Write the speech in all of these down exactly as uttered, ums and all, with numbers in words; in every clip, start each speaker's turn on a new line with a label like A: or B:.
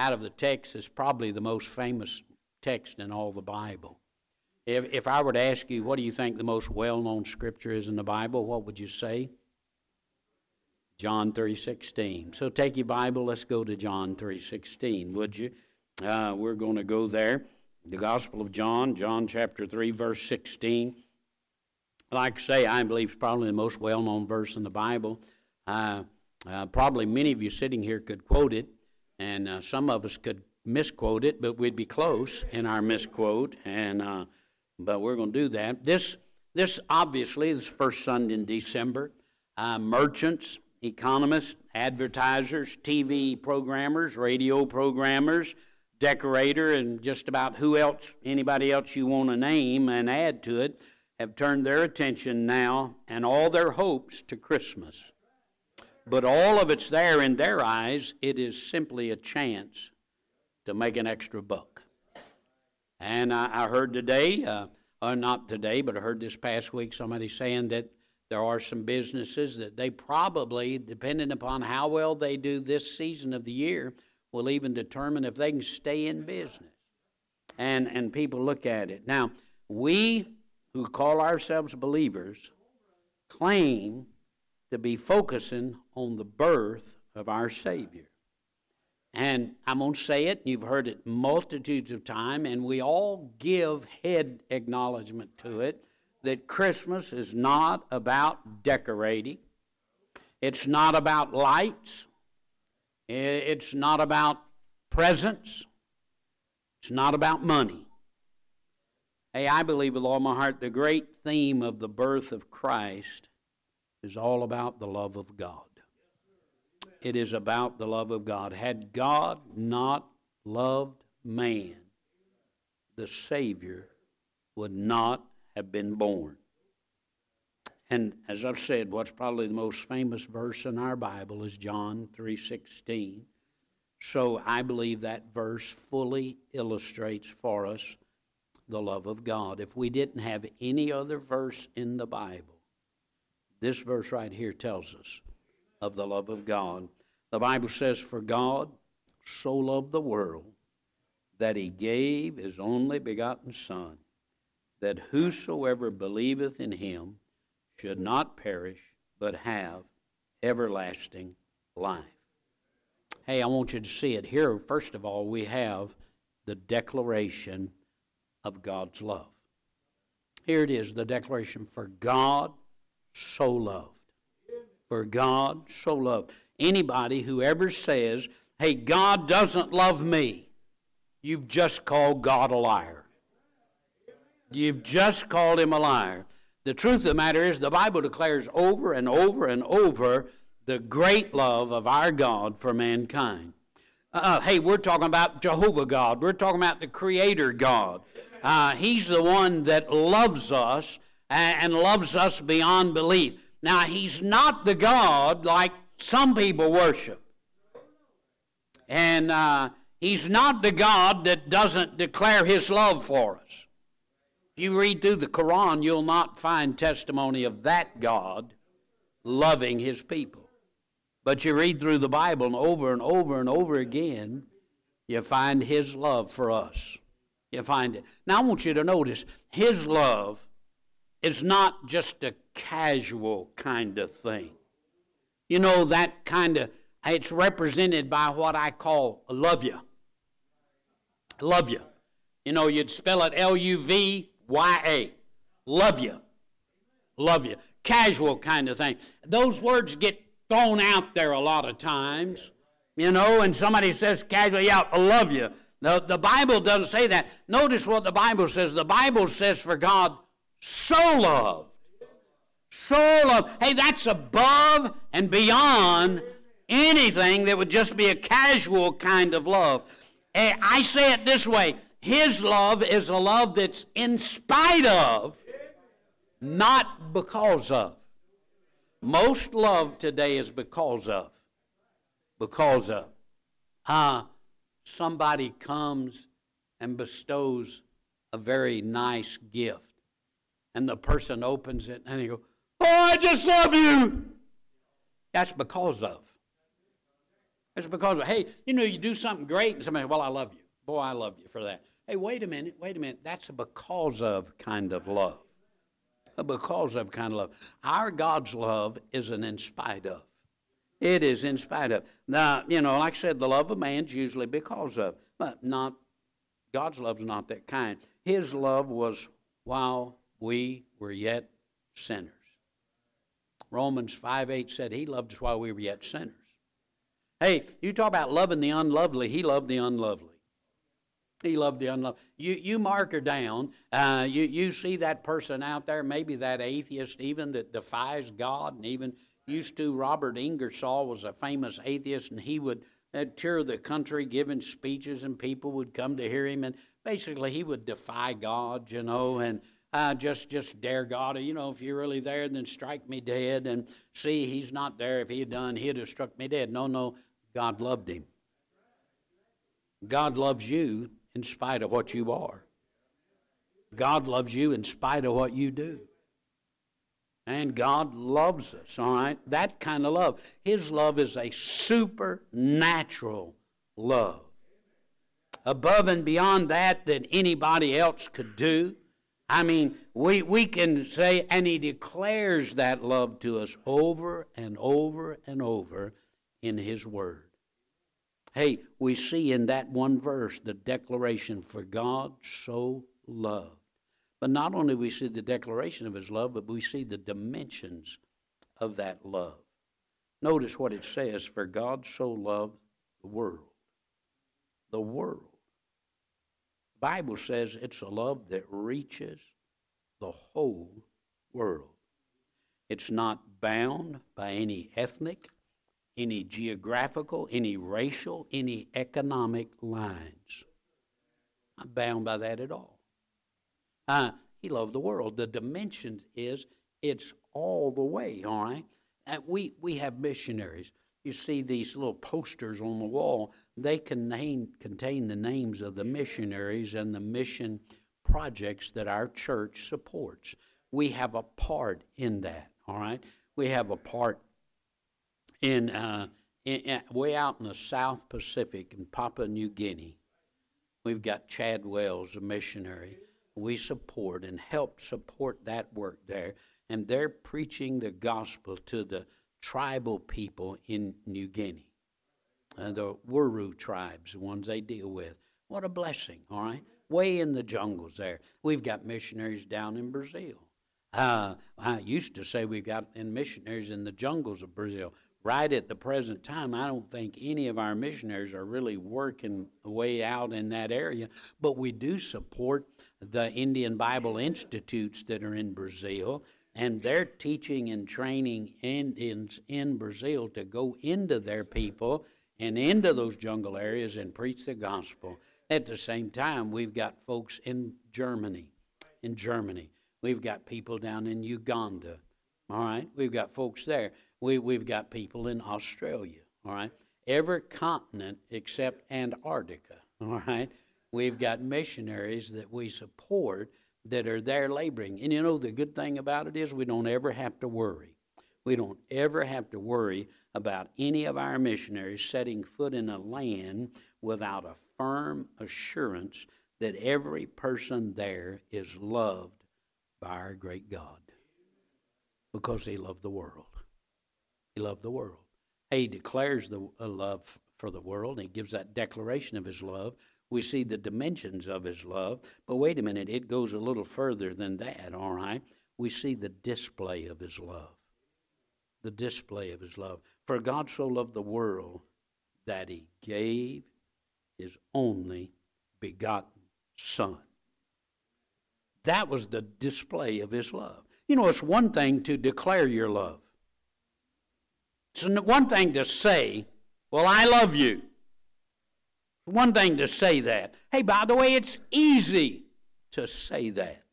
A: out of the text is probably the most famous text in all the Bible. If, if I were to ask you, what do you think the most well-known scripture is in the Bible, what would you say? John three sixteen. So take your Bible, let's go to John three sixteen, would you? Uh, we're going to go there. The Gospel of John, John chapter three, verse sixteen. Like I say, I believe it's probably the most well-known verse in the Bible. Uh, uh, probably many of you sitting here could quote it, and uh, some of us could misquote it, but we'd be close in our misquote, and uh, but we're going to do that. This, this obviously, this first Sunday in December, uh, merchants, economists, advertisers, T V programmers, radio programmers, decorator, and just about who else, anybody else you want to name and add to it, have turned their attention now and all their hopes to Christmas. But all of it's there in their eyes. It is simply a chance to make an extra buck. And I, I heard today, uh, or not today, but I heard this past week somebody saying that there are some businesses that they probably, depending upon how well they do this season of the year, will even determine if they can stay in business. And, and people look at it. Now, we who call ourselves believers claim to be focusing on the birth of our Savior. And I'm going to say it, you've heard it multitudes of times, and we all give head acknowledgement to it, that Christmas is not about decorating. It's not about lights. It's not about presents. It's not about money. Hey, I believe with all my heart the great theme of the birth of Christ is all about the love of God. It is about the love of God. Had God not loved man, the Savior would not have been born. And as I've said, what's probably the most famous verse in our Bible is John three sixteen. So I believe that verse fully illustrates for us the love of God. If we didn't have any other verse in the Bible, this verse right here tells us of the love of God. The Bible says, "For God so loved the world that he gave his only begotten Son, that whosoever believeth in him should not perish, but have everlasting life." Hey, I want you to see it here. First of all, we have the declaration of God's love. Here it is, the declaration, "For God so loved." For God so loved. Anybody who ever says, "Hey, God doesn't love me," you've just called God a liar. You've just called him a liar. The truth of the matter is the Bible declares over and over and over the great love of our God for mankind. Uh, hey, we're talking about Jehovah God. We're talking about the Creator God. Uh, he's the one that loves us and, and loves us beyond belief. Now, he's not the God like some people worship. And uh, he's not the God that doesn't declare his love for us. If you read through the Quran, you'll not find testimony of that God loving his people. But you read through the Bible, and over and over and over again, you find his love for us. You find it. Now, I want you to notice, his love is not just a casual kind of thing. You know, that kind of, it's represented by what I call a love you. I love you. You know, you'd spell it L U V Y A. Love you. Love you. Casual kind of thing. Those words get thrown out there a lot of times, you know, and somebody says casually, "Yeah, I love you." The, the Bible doesn't say that. Notice what the Bible says. The Bible says, "For God so loved." So loved. Hey, that's above and beyond anything that would just be a casual kind of love. Hey, I say it this way. His love is a love that's in spite of, not because of. Most love today is because of. Because of. Uh, somebody comes and bestows a very nice gift. And the person opens it and they go, "Oh, I just love you." That's because of. It's because of, hey, you know, you do something great and somebody, well, I love you. Boy, I love you for that. Hey, wait a minute, wait a minute. That's a because of kind of love. A because of kind of love. Our God's love is an in spite of. It is in spite of. Now, you know, like I said, the love of man's usually because of, but not, God's love's not that kind. His love was while we were yet sinners. Romans five eight said he loved us while we were yet sinners. Hey, you talk about loving the unlovely, he loved the unlovely. He loved the unlovely. You, you mark her down. Uh, you, you see that person out there, maybe that atheist even that defies God, and even used to. Robert Ingersoll was a famous atheist, and he would uh, tour the country giving speeches, and people would come to hear him. And basically, he would defy God, you know, and uh, just just dare God. You know, if you're really there, then strike me dead. And see, he's not there. If he had done, he'd have struck me dead. No, no, God loved him. God loves you in spite of what you are. God loves you in spite of what you do. And God loves us, all right? That kind of love. His love is a supernatural love. Above and beyond that that anybody else could do. I mean, we, we can say, and he declares that love to us over and over and over in his word. Hey, we see in that one verse the declaration, for God so loved. But not only do we see the declaration of his love, but we see the dimensions of that love. Notice what it says, for God so loved the world. The world. The Bible says it's a love that reaches the whole world. It's not bound by any ethnic, any geographical, any racial, any economic lines. Not bound by that at all. Uh, he loved the world. The dimension is it's all the way, all right? Uh, we, we have missionaries. You see these little posters on the wall. They contain, contain the names of the missionaries and the mission projects that our church supports. We have a part in that, all right? We have a part in, uh, in, in way out in the South Pacific in Papua New Guinea. We've got Chad Wells, a missionary. We support and help support that work there. And they're preaching the gospel to the tribal people in New Guinea. Uh, the Wuru tribes, the ones they deal with. What a blessing, all right? Way in the jungles there. We've got missionaries down in Brazil. Uh, I used to say we've got in missionaries in the jungles of Brazil. Right at the present time, I don't think any of our missionaries are really working way out in that area, but we do support the Indian Bible Institutes that are in Brazil, and they're teaching and training Indians in Brazil to go into their people and into those jungle areas and preach the gospel. At the same time, we've got folks in Germany, in Germany. We've got people down in Uganda, all right? We've got folks there. We, we've got people in Australia, all right? Every continent except Antarctica, all right? We've got missionaries that we support that are there laboring. And you know, the good thing about it is we don't ever have to worry. We don't ever have to worry about any of our missionaries setting foot in a land without a firm assurance that every person there is loved by our great God, because he loved the world. He loved the world. He declares the uh, love for the world, and he gives that declaration of his love. We see the dimensions of his love. But wait a minute, it goes a little further than that, all right? We see the display of his love. The display of his love. For God so loved the world that he gave his only begotten Son. That was the display of his love. You know, it's one thing to declare your love. It's one thing to say, well, I love you. One thing to say that. Hey, by the way, it's easy to say that.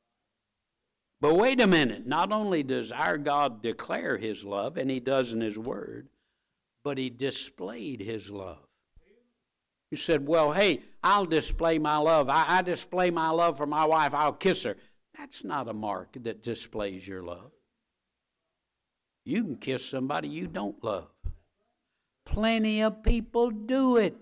A: But wait a minute. Not only does our God declare his love, and he does in his word, but he displayed his love. You said, well, hey, I'll display my love. I, I display my love for my wife. I'll kiss her. That's not a mark that displays your love. You can kiss somebody you don't love. Plenty of people do it.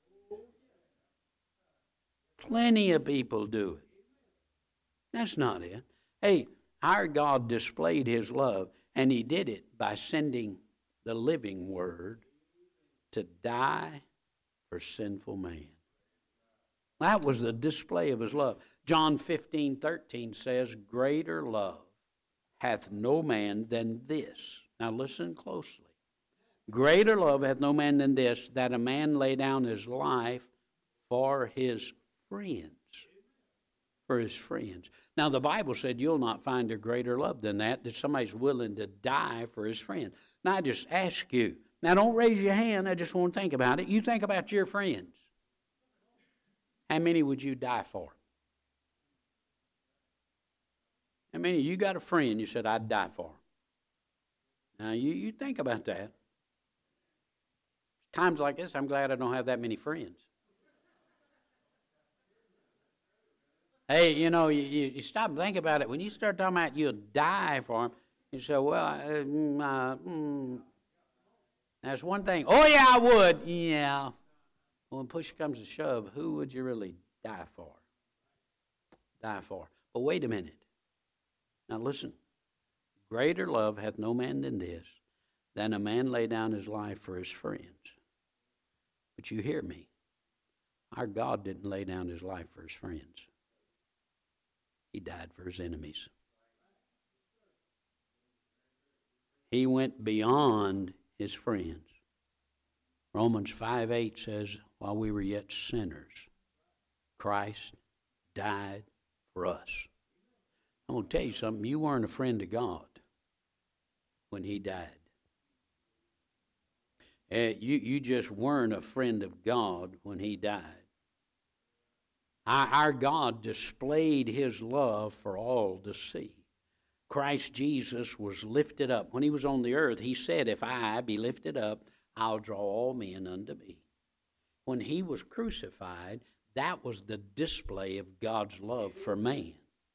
A: Plenty of people do it. That's not it. Hey, our God displayed His love, and He did it by sending the living Word to die for sinful man. That was the display of His love. John fifteen thirteen says, greater love hath no man than this. Now listen closely. Greater love hath no man than this, that a man lay down his life for his friends. For his friends. Now the Bible said you'll not find a greater love than that, that somebody's willing to die for his friend. Now I just ask you, now don't raise your hand, I just want to think about it. You think about your friends. How many would you die for? How many? You got a friend you said, I'd die for. Now you, you think about that. Times like this, I'm glad I don't have that many friends. Hey, you know, you, you, you stop and think about it. When you start talking about you'll die for them, you say, well, uh, mm, uh, mm, that's one thing. Oh, yeah, I would. Yeah. When push comes to shove, who would you really die for? Die for. But wait a minute. Now listen. Greater love hath no man than this, than a man lay down his life for his friends. But you hear me. Our God didn't lay down His life for His friends. He died for His enemies. He went beyond His friends. Romans five eight says, while we were yet sinners, Christ died for us. I'm going to tell you something. You weren't a friend of God when He died. Uh, you, you just weren't a friend of God when He died. Our, our God displayed His love for all to see. Christ Jesus was lifted up. When He was on the earth, He said, if I be lifted up, I'll draw all men unto me. When He was crucified, that was the display of God's love for man.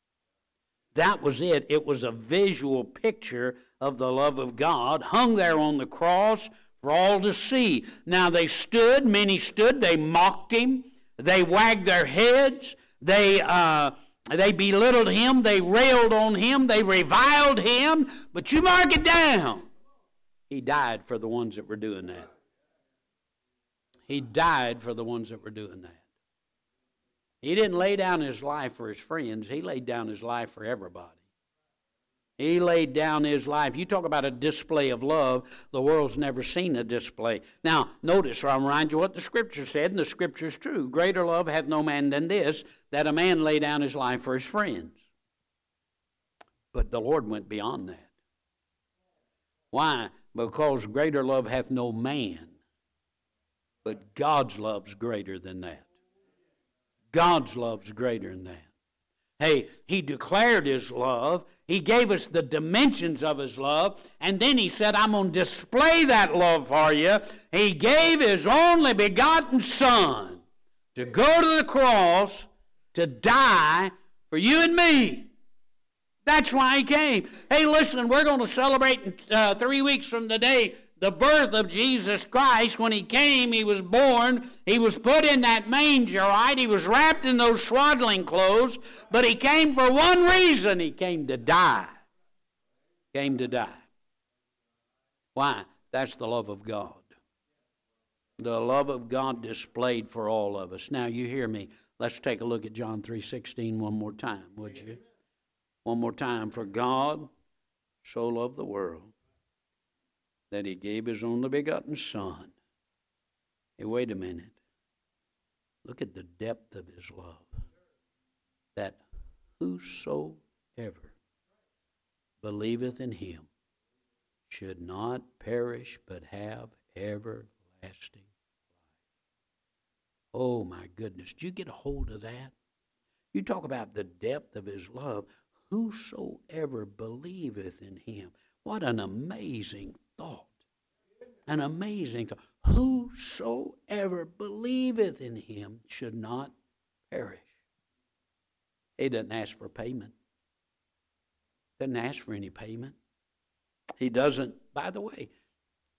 A: That was it. It was a visual picture of the love of God hung there on the cross for all to see. Now they stood, many stood, they mocked Him, they wagged their heads, they uh, they belittled Him, they railed on Him, they reviled Him, but you mark it down. He died for the ones that were doing that. He died for the ones that were doing that. He didn't lay down His life for His friends. He laid down His life for everybody. He laid down His life. You talk about a display of love, the world's never seen a display. Now, notice, or I'll remind you what the Scripture said, and the Scripture's true. Greater love hath no man than this, that a man lay down his life for his friends. But the Lord went beyond that. Why? Because greater love hath no man, but God's love's greater than that. God's love's greater than that. Hey, He declared His love. He gave us the dimensions of His love. And then He said, I'm going to display that love for you. He gave His only begotten Son to go to the cross to die for you and me. That's why He came. Hey, listen, we're going to celebrate uh, three weeks from today the birth of Jesus Christ. When He came, He was born. He was put in that manger, right? He was wrapped in those swaddling clothes. But He came for one reason. He came to die. Came to die. Why? That's the love of God. The love of God displayed for all of us. Now, you hear me. Let's take a look at John three sixteen one more time, would you? One more time. For God so loved the world that He gave His only begotten Son. Hey, wait a minute. Look at the depth of His love. That whosoever believeth in Him should not perish but have everlasting life. Oh, my goodness. Did you get a hold of that? You talk about the depth of His love. Whosoever believeth in Him. What an amazing thought. An amazing thought. Whosoever believeth in Him should not perish. He doesn't ask for payment. Doesn't ask for any payment. He doesn't, by the way,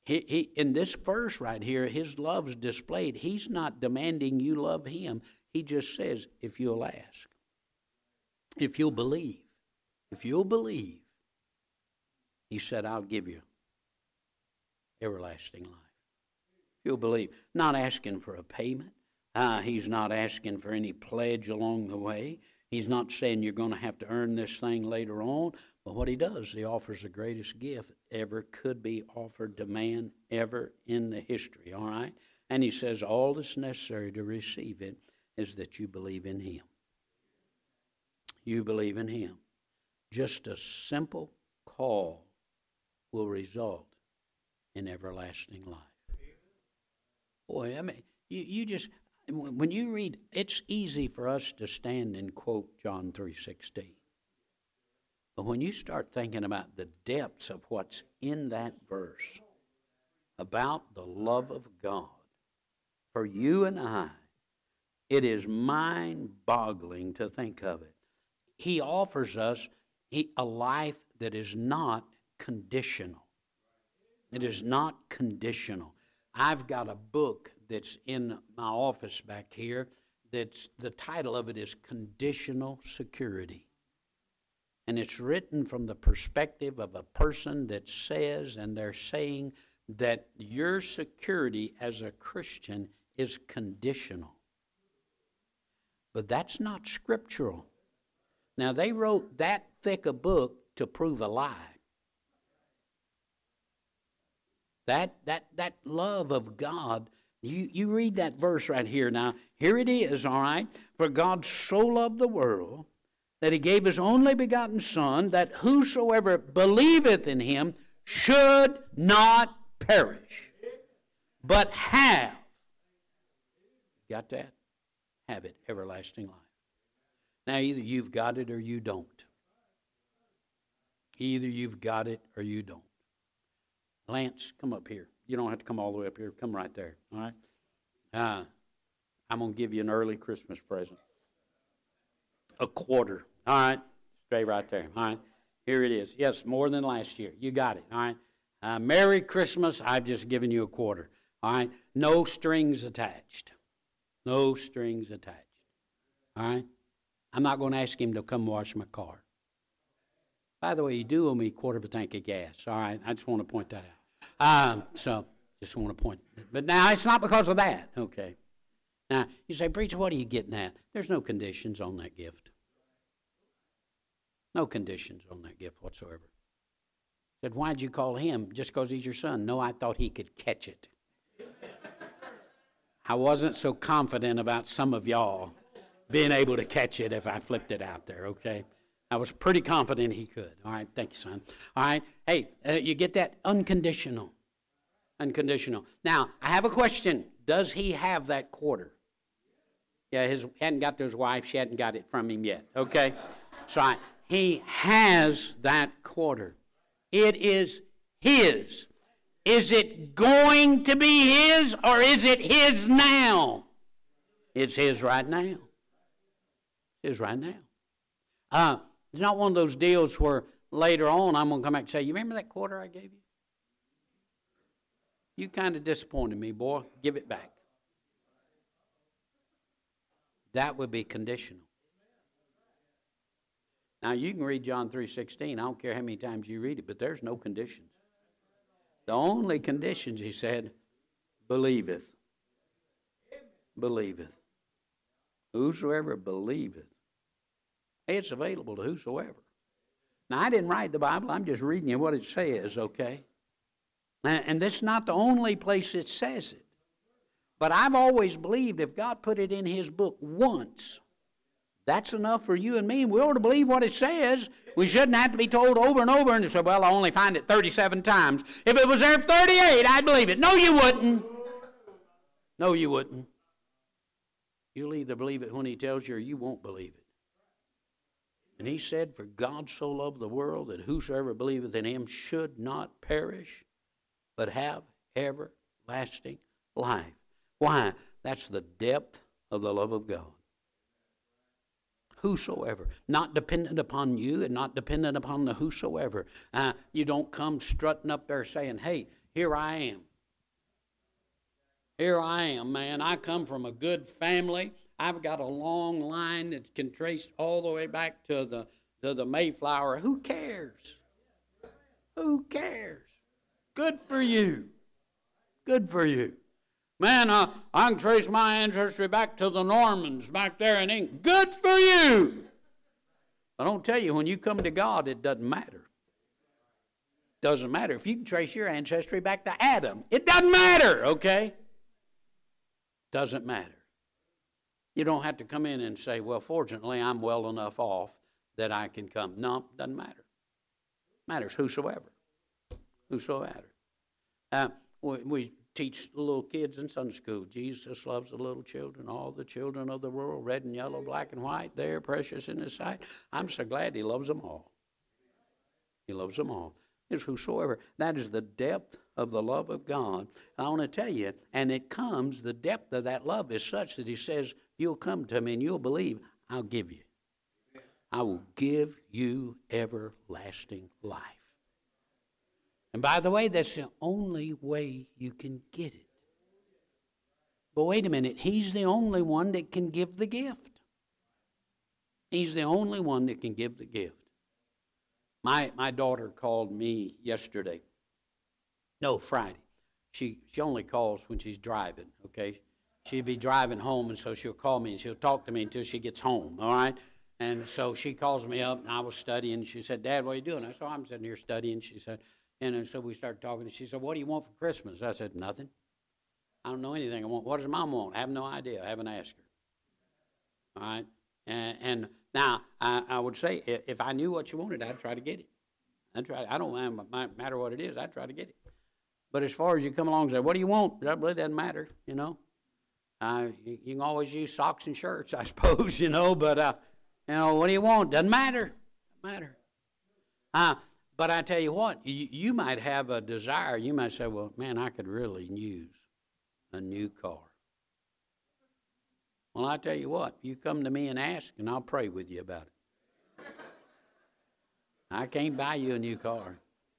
A: He, he, in this verse right here, his love's displayed. He's not demanding you love him. He just says, if you'll ask, if you'll believe, if you'll believe, he said, I'll give you everlasting life. You'll believe. Not asking for a payment. Uh, he's not asking for any pledge along the way. He's not saying you're going to have to earn this thing later on. But what he does, he offers the greatest gift ever could be offered to man ever in the history, all right? And he says all that's necessary to receive it is that you believe in him. You believe in him. Just a simple call will result in everlasting life. Boy, I mean, you, you just, when you read, it's easy for us to stand and quote John three sixteen. But when you start thinking about the depths of what's in that verse, about the love of God for you and I, it is mind-boggling to think of it. He offers us a life that is not conditional. It is not conditional. I've got a book that's in my office back here that's, the title of it is Conditional Security. And it's written from the perspective of a person that says, and they're saying that your security as a Christian is conditional. But that's not scriptural. Now, they wrote that thick a book to prove a lie. That that that love of God, you, you read that verse right here. Now, here it is, all right? For God so loved the world that he gave his only begotten Son, that whosoever believeth in him should not perish, but have. Got that? Have it, everlasting life. Now, either you've got it or you don't. Either you've got it or you don't. Lance, come up here. You don't have to come all the way up here. Come right there, all right? Uh, I'm going to give you an early Christmas present. A quarter, all right? Stay right there, all right? Here it is. Yes, more than last year. You got it, all right? Uh, Merry Christmas. I've just given you a quarter, all right? No strings attached. No strings attached, all right? I'm not going to ask him to come wash my car. By the way, you do owe me a quarter of a tank of gas, all right? I just want to point that out. Um, so, just want to point. But now, it's not because of that, okay? Now, you say, preacher, what are you getting at? There's no conditions on that gift. No conditions on that gift whatsoever. Said, why'd you call him? Just because he's your son? No, I thought he could catch it. I wasn't so confident about some of y'all being able to catch it if I flipped it out there, okay? I was pretty confident he could. All right, thank you, son. All right, hey, uh, you get that? Unconditional. Unconditional. Now, I have a question. Does he have that quarter? Yeah, his hadn't got to his wife. She hadn't got it from him yet, okay? So I, he has that quarter. It is his. Is it going to be his, or is it his now? It's his right now. It's his right now. Uh, it's not one of those deals where later on I'm going to come back and say, you remember that quarter I gave you? You kind of disappointed me, boy. Give it back. That would be conditional. Now, you can read John three sixteen. I don't care how many times you read it, but there's no conditions. The only conditions, he said, believeth. Believeth. Whosoever believeth. It's available to whosoever. Now, I didn't write the Bible. I'm just reading you what it says, okay? And this is not the only place it says it. But I've always believed if God put it in his book once, that's enough for you and me. We ought to believe what it says. We shouldn't have to be told over and over and say, well, I only find it thirty-seven times. If it was there thirty-eight, I'd believe it. No, you wouldn't. No, you wouldn't. You'll either believe it when he tells you or you won't believe it. And he said, for God so loved the world that whosoever believeth in him should not perish, but have everlasting life. Why? That's the depth of the love of God. Whosoever. Not dependent upon you and not dependent upon the whosoever. Uh, you don't come strutting up there saying, hey, here I am. Here I am, man. I come from a good family. I've got a long line that can trace all the way back to the to the Mayflower. Who cares? Who cares? Good for you. Good for you. Man, uh, I can trace my ancestry back to the Normans back there in England. Good for you. I don't tell you, when you come to God, it doesn't matter. Doesn't matter. If you can trace your ancestry back to Adam, it doesn't matter, okay? Doesn't matter. You don't have to come in and say, well, fortunately, I'm well enough off that I can come. No, doesn't matter. Matters whosoever. Whosoever. Uh, we, we teach the little kids in Sunday school, Jesus loves the little children, all the children of the world, red and yellow, black and white, they're precious in His sight. I'm so glad He loves them all. He loves them all. It's whosoever. That is the depth of the love of God. I want to tell you, and it comes, the depth of that love is such that He says, you'll come to me and you'll believe, I'll give you. I will give you everlasting life. And by the way, that's the only way you can get it. But wait a minute, He's the only one that can give the gift. He's the only one that can give the gift. My my daughter called me yesterday. No, Friday. She she only calls when she's driving, okay? She'll be driving home, and so she'll call me, and she'll talk to me until she gets home, all right? And so she calls me up, and I was studying. She said, Dad, what are you doing? I said, oh, I'm sitting here studying. She said, and then so we started talking, and she said, what do you want for Christmas? I said, nothing. I don't know anything I want. What does Mom want? I have no idea. I haven't asked her. All right? And, and now, I, I would say, if I knew what you wanted, I'd try to get it. I'd try. I don't mind, matter what it is. I'd try to get it. But as far as you come along and say, what do you want? That really doesn't matter, you know. Uh, you, you can always use socks and shirts, I suppose, you know. But, uh, you know, what do you want? Doesn't matter. Doesn't matter. Uh, but I tell you what, you, you might have a desire. You might say, well, man, I could really use a new car. Well, I tell you what, you come to me and ask, and I'll pray with you about it. I can't buy you a new car.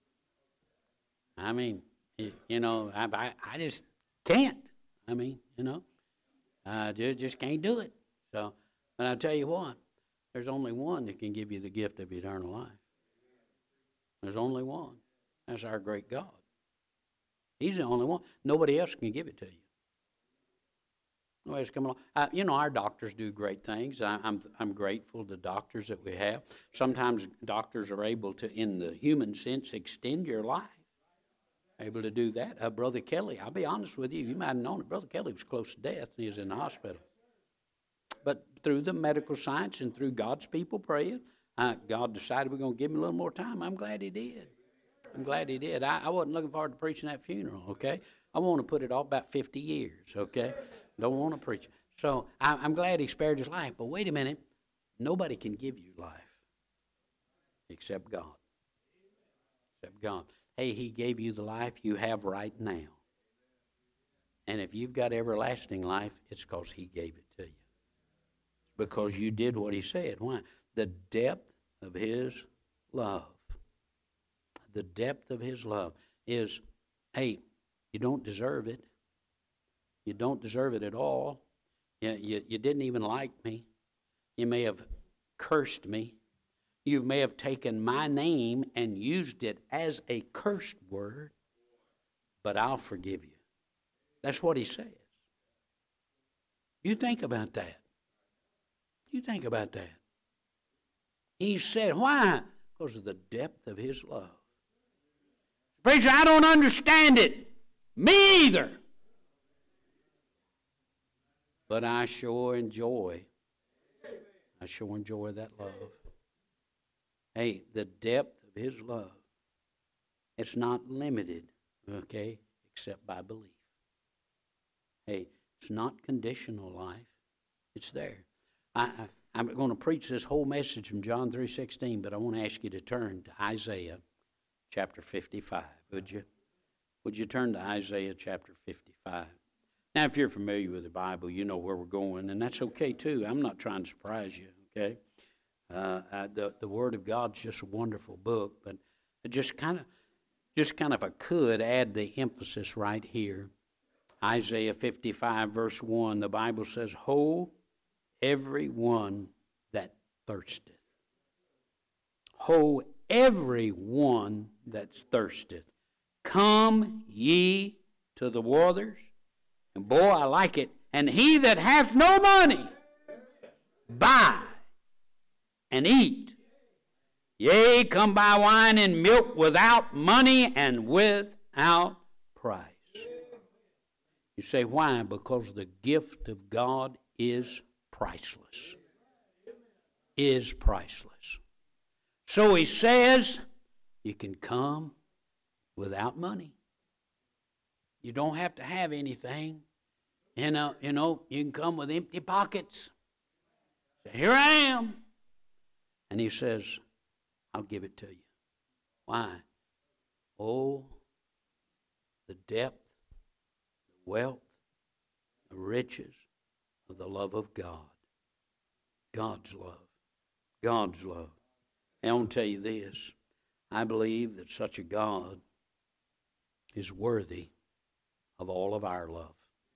A: I mean, you know, I, I, I just can't. I mean, you know, I just, just can't do it. So, but I tell you what, there's only one that can give you the gift of eternal life. There's only one. That's our great God. He's the only one. Nobody else can give it to you. Nobody's coming along. Uh, you know, our doctors do great things. I, I'm I'm grateful to doctors that we have. Sometimes doctors are able to, in the human sense, extend your life. Able to do that. Uh, Brother Kelly, I'll be honest with you, you might have known it. Brother Kelly was close to death, and he was in the hospital. But through the medical science and through God's people praying, uh, God decided we're going to give him a little more time. I'm glad He did. I'm glad He did. I, I wasn't looking forward to preaching that funeral, okay? I want to put it off about fifty years, okay? Don't want to preach. So I, I'm glad He spared his life. But wait a minute. Nobody can give you life except God. Except God. Hey, He gave you the life you have right now. And if you've got everlasting life, it's because He gave it to you. It's because you did what He said. Why? The depth of His love. The depth of His love is, hey, you don't deserve it. You don't deserve it at all. You, you, you didn't even like me. You may have cursed me. You may have taken my name and used it as a cursed word, but I'll forgive you. That's what He says. You think about that. You think about that. He said, why? Because of the depth of His love. Preacher, I don't understand it. Me either. But I sure enjoy, I sure enjoy that love. Hey, the depth of His love, it's not limited, okay, except by belief. Hey, it's not conditional life. It's there. I, I, I'm going to preach this whole message from John three sixteen, but I want to ask you to turn to Isaiah chapter fifty-five, would you? Would you turn to Isaiah chapter fifty-five? Now, if you're familiar with the Bible, you know where we're going, and that's okay, too. I'm not trying to surprise you, okay? Uh, I, the, the Word of God's just a wonderful book, but it just kind of, just kind of a could add the emphasis right here. Isaiah fifty-five, verse one, the Bible says, Ho, every one that thirsteth. Ho, every one that thirsteth. Come ye to the waters. And boy, I like it. And he that hath no money, buy and eat. Yea, come buy wine and milk without money and without price. You say, why? Because the gift of God is priceless. Is priceless. So he says, you can come without money. You don't have to have anything. You know, you know, you can come with empty pockets. Say, here I am. And he says, I'll give it to you. Why? Oh, the depth, the wealth, the riches of the love of God. God's love. God's love. And I want to tell you this. I believe that such a God is worthy of all of our love.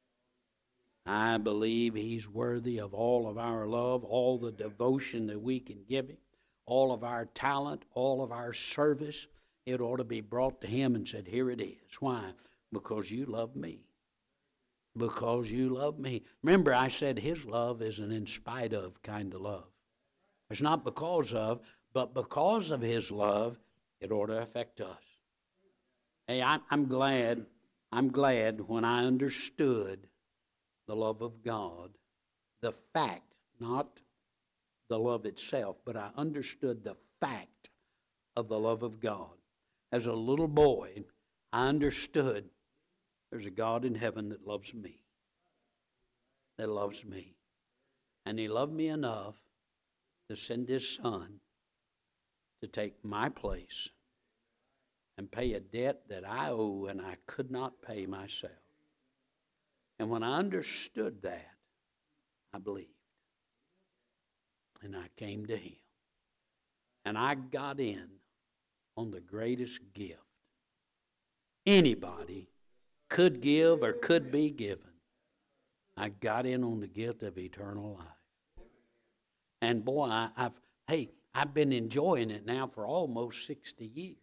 A: I believe he's worthy of all of our love, all the devotion that we can give him, all of our talent, all of our service. It ought to be brought to him and said, here it is. Why? Because you love me. Because you love me. Remember, I said his love is an in spite of kind of love. It's not because of, but because of his love, it ought to affect us. Hey, I'm, I'm glad, I'm glad when I understood the love of God, the fact, not the love itself, but I understood the fact of the love of God. As a little boy, I understood there's a God in heaven that loves me, that loves me. And he loved me enough to send his son to take my place and pay a debt that I owe and I could not pay myself. And when I understood that, I believed. And I came to him. And I got in on the greatest gift anybody could give or could be given. I got in on the gift of eternal life. And boy, I, I've, hey, I've been enjoying it now for almost sixty years.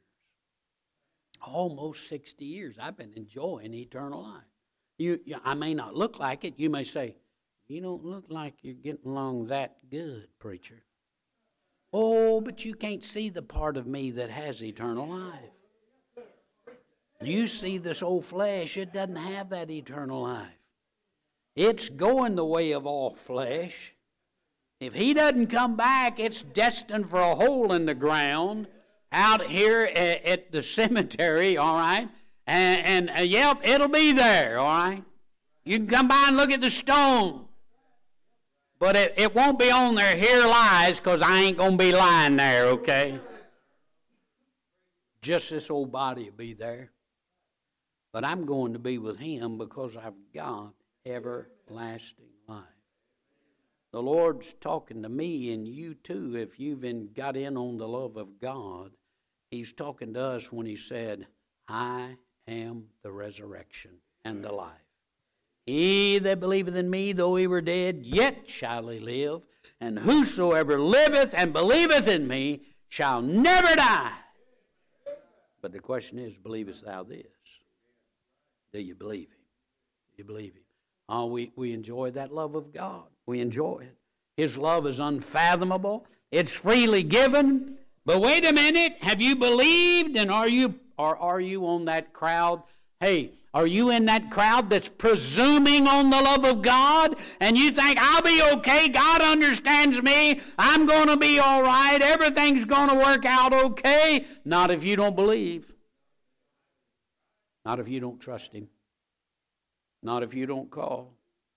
A: Almost sixty years I've been enjoying eternal life. You, you, I may not look like it. You may say, you don't look like you're getting along that good, preacher. Oh, but you can't see the part of me that has eternal life. You see this old flesh, it doesn't have that eternal life. It's going the way of all flesh. If he doesn't come back, it's destined for a hole in the ground out here at, at the cemetery, all right? And, and uh, yep, it'll be there, all right? You can come by and look at the stone. But it, it won't be on there, here lies, because I ain't going to be lying there, okay? Just this old body will be there. But I'm going to be with him because I've got everlasting life. The Lord's talking to me and you too if you've been got in on the love of God. He's talking to us when he said, I am the resurrection and the life. He that believeth in me, though he were dead, yet shall he live. And whosoever liveth and believeth in me shall never die. But the question is, believest thou this? Do you believe him? Do you believe him? Oh, we, we enjoy that love of God. We enjoy it. His love is unfathomable. It's freely given. But wait a minute. Have you believed? And are you, or are you on that crowd? Hey, are you in that crowd that's presuming on the love of God? And you think, I'll be okay. God understands me. I'm going to be all right. Everything's going to work out okay. Not if you don't believe. Not if you don't trust him. Not if you don't call.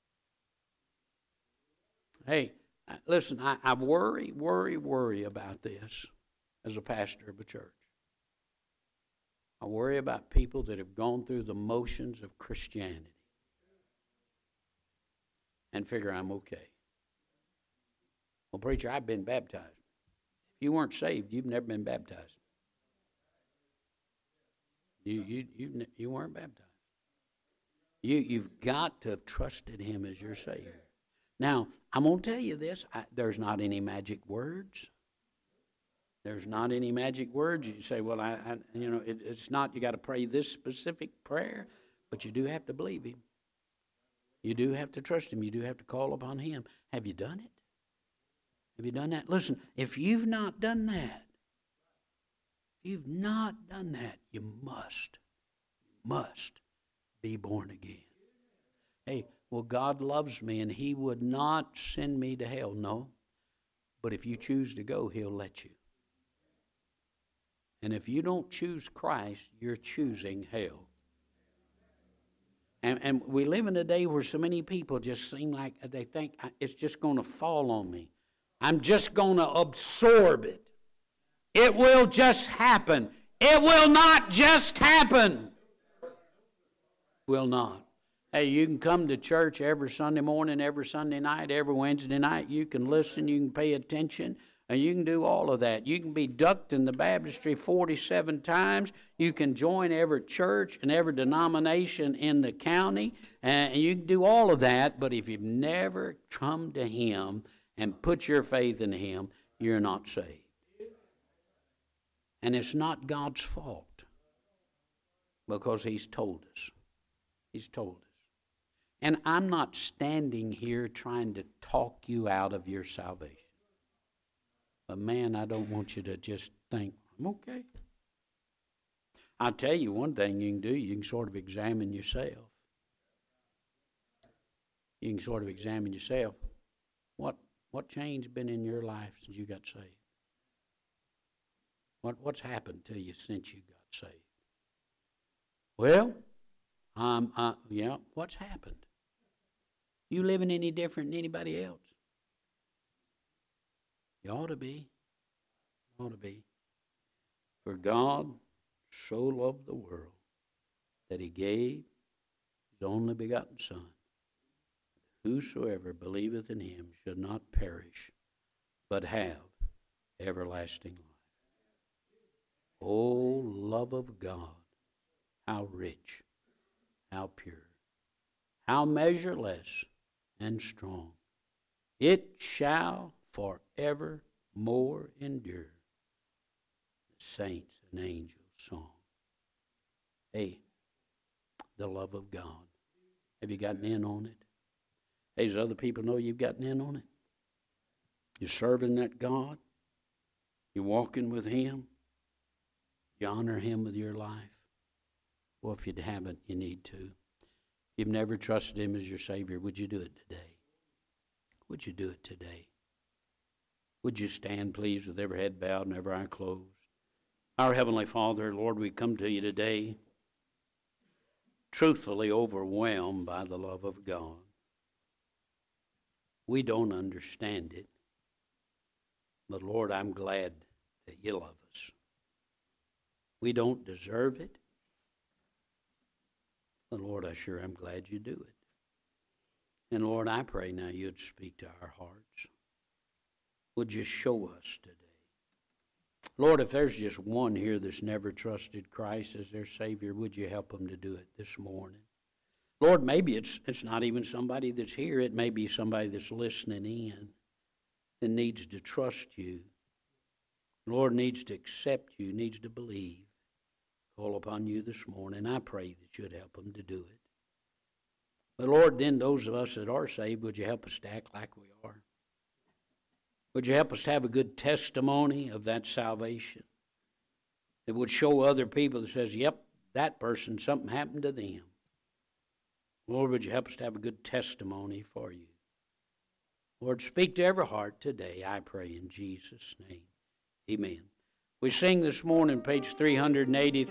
A: Hey, listen, I, I worry, worry, worry about this as a pastor of a church. I worry about people that have gone through the motions of Christianity and figure I'm okay. Well, preacher, I've been baptized. If you weren't saved, you've never been baptized. You, you, you, you weren't baptized. You, you've got to have trusted him as your Savior. Now, I'm going to tell you this. I, there's not any magic words. There's not any magic words. You say, well, I, I you know, it, it's not, you got to pray this specific prayer, but you do have to believe him. You do have to trust him. You do have to call upon him. Have you done it? Have you done that? Listen, if you've not done that, if you've not done that, you must, must be born again. Hey, well, God loves me and he would not send me to hell. No. But if you choose to go, he'll let you. And if you don't choose Christ, you're choosing hell. And, and we live in a day where so many people just seem like they think it's just going to fall on me. I'm just going to absorb it. It will just happen. It will not just happen. Will not. Hey, you can come to church every Sunday morning, every Sunday night, every Wednesday night. You can listen, you can pay attention, and you can do all of that. You can be ducked in the baptistry forty-seven times. You can join every church and every denomination in the county, and you can do all of that. But if you've never come to him and put your faith in him, you're not saved. And it's not God's fault, because he's told us. He's told us. And I'm not standing here trying to talk you out of your salvation. But man, I don't want you to just think, I'm okay. I'll tell you one thing you can do. You can sort of examine yourself. You can sort of examine yourself. What what change been in your life since you got saved? What what's happened to you since you got saved? Well, um, uh, yeah, what's happened? You living any different than anybody else? You ought to be. You ought to be. For God so loved the world that he gave his only begotten Son. Whosoever believeth in him should not perish, but have everlasting life. O love of God, how rich, how pure, how measureless and strong. It shall forevermore endure. The saints and angels song. Hey, the love of God. Have you gotten in on it? Hey, does other people know you've gotten in on it? You're serving that God. You're walking with him. You honor him with your life. Well, if you haven't, you need to. If you've never trusted him as your Savior, would you do it today? Would you do it today? Would you stand, please, with every head bowed and every eye closed? Our Heavenly Father, Lord, we come to you today truthfully overwhelmed by the love of God. We don't understand it, but Lord, I'm glad that you love us. We don't deserve it, but Lord, I sure am glad you do it. And Lord, I pray now you'd speak to our hearts. Would you show us today? Lord, if there's just one here that's never trusted Christ as their Savior, would you help them to do it this morning? Lord, maybe it's it's not even somebody that's here. It may be somebody that's listening in and needs to trust you. Lord, needs to accept you, needs to believe. Call upon you this morning. I pray that you'd help them to do it. But Lord, then those of us that are saved, would you help us to act like we are? Would you help us to have a good testimony of that salvation? It would show other people that says, yep, that person, something happened to them. Lord, would you help us to have a good testimony for you? Lord, speak to every heart today, I pray in Jesus' name. Amen. We sing this morning, page three eighty-three.